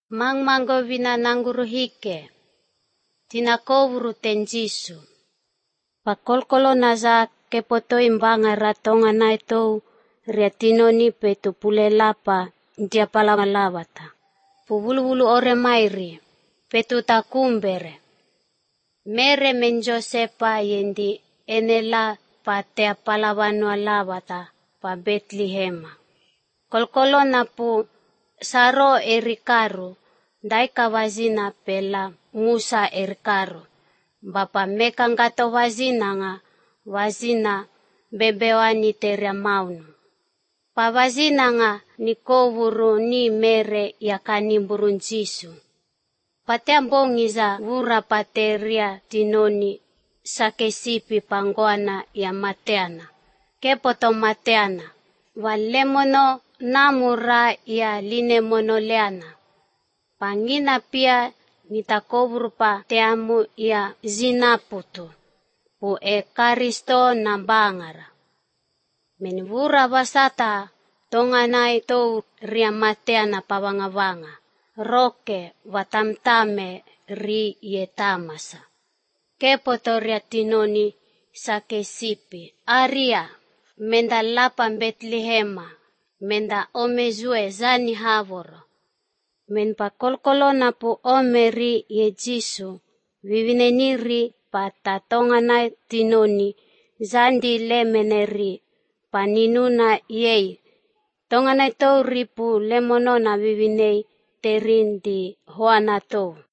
Mang mango vina nanguru hike. Tinakovuru tenjisu. Pakolkolo naza kepoto imbanga ratonga naitou riatinoni petu pulelapa ndia palamalawata. Pubulu-bulu ore mairi petu takumbere. Mere menjosepa yendi enela patea palawanua lawata pa Betlehema. Kolkolo na pu saro erikaru dai kawazina pela Musa erikaru. Bapa mekangato wazina nga wazina bebewani teria maunu. Pa wazina nga nikovuru ni mere yakanimburun Jisu. Patea mbongiza wura pateria tinoni sakesipi pangwana ya mateana. Kepoto mateana. Walemono namura ya linemono leana. Pangina pia nitakovuru pa teamu ya zinaputu. Pu Karisto nambangara. Menvura wasata tonganai tou ria mateana pawanga-wanga. Roke watamtame ri yetamasa. Kepoto ria tinoni sakesipi. Aria menda lapa Betlehema. Menda omezue zani havoro. Men pakolkolo na pu omeri ye Jisu. Vivineniri patatonganai tinoni zandi lemeneri paninuna yei. Tonganai tou ripu lemonona vivinei terindi hoana tou.